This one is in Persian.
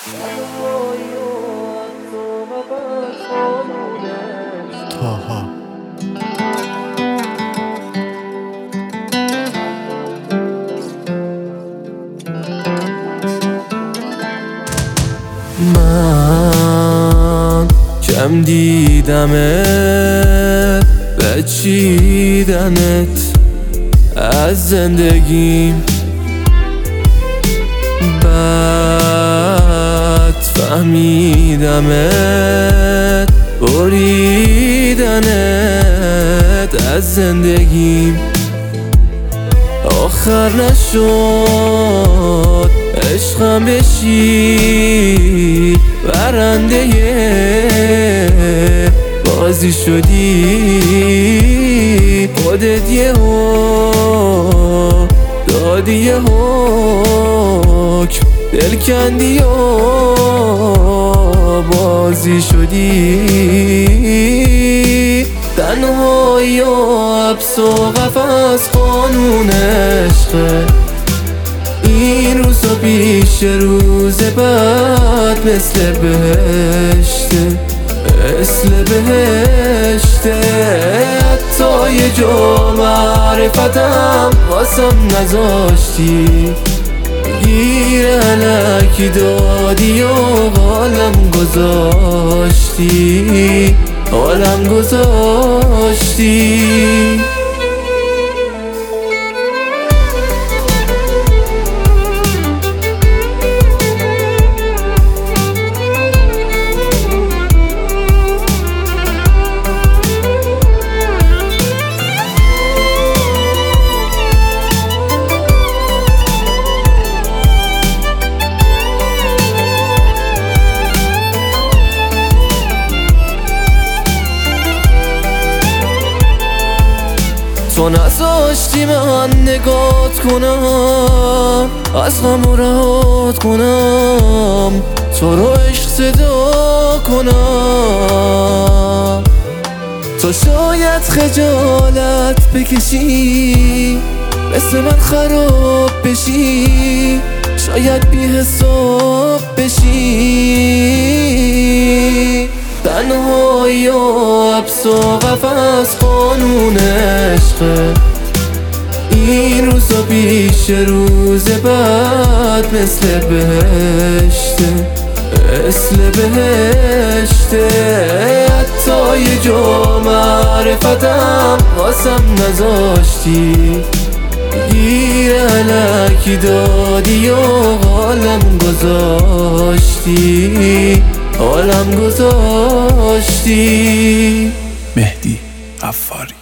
تاها من کم دیدمت بچیدنت از زندگیم، بد فهمیدمت بریدنت از زندگیم. آخر نشد عشقم بشی برنده بازی شدی، خودت یهو دادی یه حکم، دل کندی و بازی شدی. تنهایی و حبس و قفس قانون عشقه، این روزا پیش روز بعد مثل بهشته، مثل بهشته. حتی یه جا معرفتم واسم نذاشتی، گیر علکی دادی و حالم گذاشتی، حالم گذاشتی. تو نذاشتی من نگات کنم، از غم رهات کنم، تو رو عشق صدا کنم. تو شاید خجالت بکشی، مثل من خراب بشی، شاید بی حساب بشی. تنهایی و حبس و قفس قانون عشقه، این روزا پیش روز بعد مثل بهشته، مثل بهشته. حتی یه جا معرفتم واسم نذاشتی، گیر علکی دادی و حالم گذاشتی، حالم گذاشتی. مهدی غفاری.